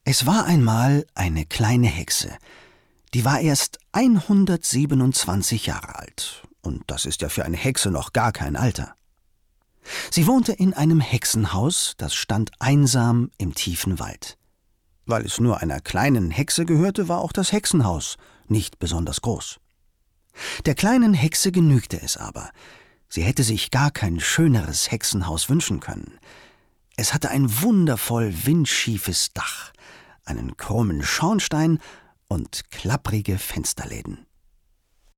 Es war einmal eine kleine Hexe, die war erst 127 Jahre alt. Und das ist ja für eine Hexe noch gar kein Alter. Sie wohnte in einem Hexenhaus, das stand einsam im tiefen Wald. Weil es nur einer kleinen Hexe gehörte, war auch das Hexenhaus nicht besonders groß. Der kleinen Hexe genügte es aber. Sie hätte sich gar kein schöneres Hexenhaus wünschen können. Es hatte ein wundervoll windschiefes Dach, einen krummen Schornstein und klapprige Fensterläden.